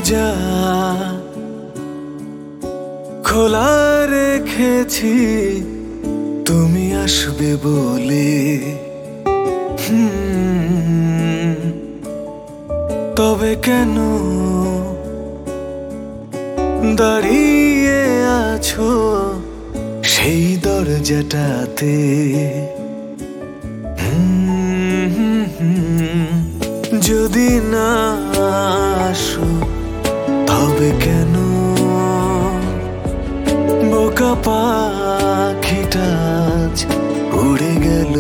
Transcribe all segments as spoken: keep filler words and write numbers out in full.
দরজা খোলা রেখেছি তুমি আসবে বলে, হুম, তবে কেন দাঁড়িয়ে আছো সেই দরজাটাতে? যদি না আসো তবে কেন বোকা পাখিটা আজ উড়ে গেল?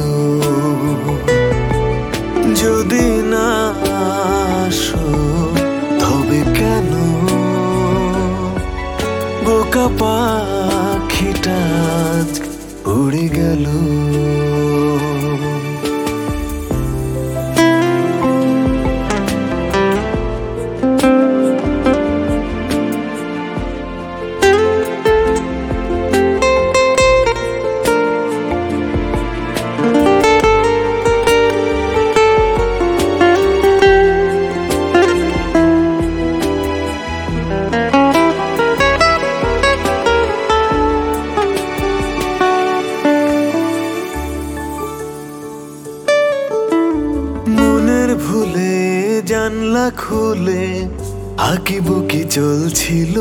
যদি না আসো তবে কেন বোকা পাখিটা আজ উড়ে গেল? ভুলে জানলা খুলে আঁকিবুকি চলছিল,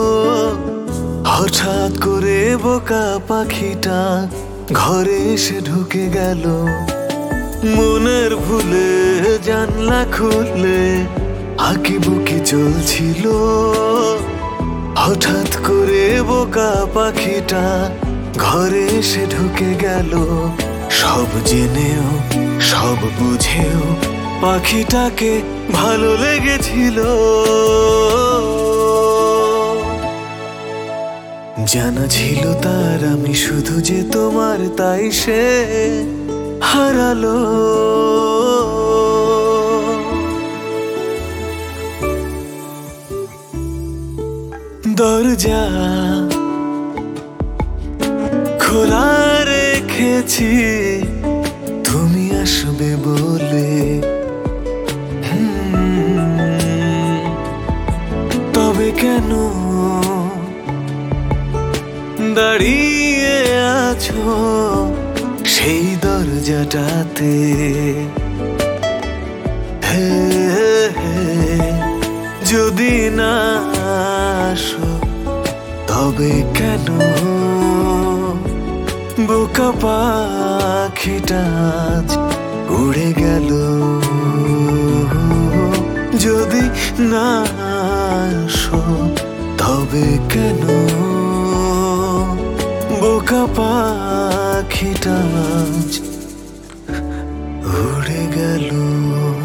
হঠাৎ করে বোকা পাখিটা ঘরে এসে ঢুকে গেল। মনের ভুলে জানলা খুলে আঁকিবুকি চলছিল, হঠাৎ করে বোকা পাখিটা ঘরে এসে ঢুকে গেল। সব জেনেও সব বুঝেও পাখিটাকে ভালো লেগেছিল, জানা ছিল তার আমি শুধু যে তোমার, তাই সে হারালো। দরজা খোলা রেখেছি তুমি আসবে বলে, তবে কেন দাঁড়িয়ে আছো সেই দরজাটাতে? হে হে, যদি না আসো তবে কেন বোকা পাখিটা আজ উড়ে গেল? যদি না আসো তবে কেন বোকা পাখিটা আজ উড়ে গেল?